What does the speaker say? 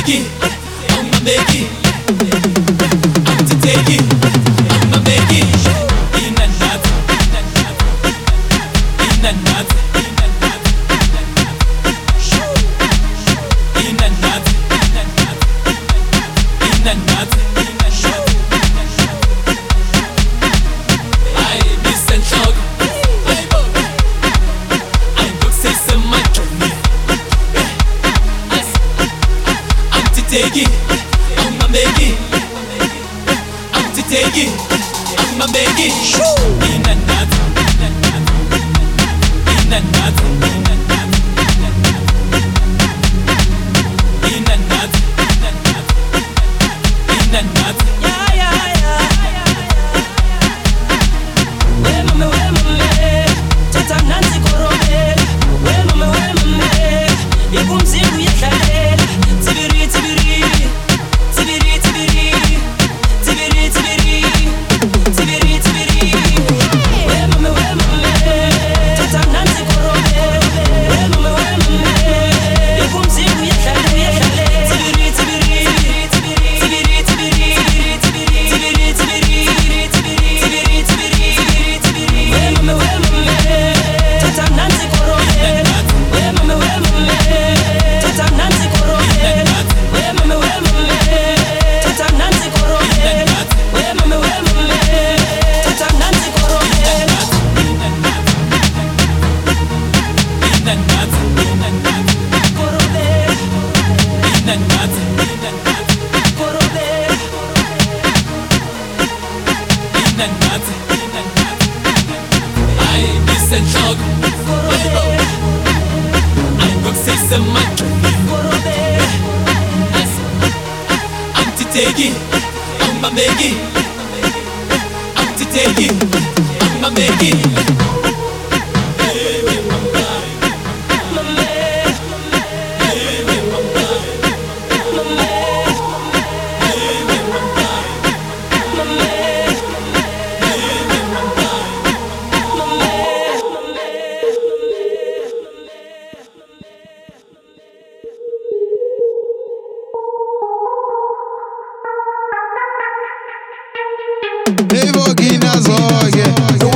take it, I'ma make it. I'm to take it, I'ma make it. In and out, in and out, in and out, in and out, in and out, in and out. I miss and talk. I go say some my journey. I'm to take it, I'ma make it. I'm to take it, I'ma make it. In and out, in and out, in and out, in and out, in and out, in and out. Yeah, yeah, yeah. We mame, tata nansi korobe. We mame, yekumziku yedlalela. Tibiri, tibiri, tibiri, tibiri, tibiri, tibiri, tibiri, tibiri. We mame, tata nansi korobe. We mame, yekumziku yedlalela. Tibiri, tibiri, tibiri, tibiri, tibiri, tibiri, tibiri, tibiri, tibiri, tibiri. We mame, tata nansi korobe. We mame, tata nansi korobe. We mame, tata nansi korobe. We mame, tata nansi I miss and talk. I go say some my journey. I'm to take it, I'ma make it. I'm to take it, I'ma make it. Evo Guinness, oh yeah.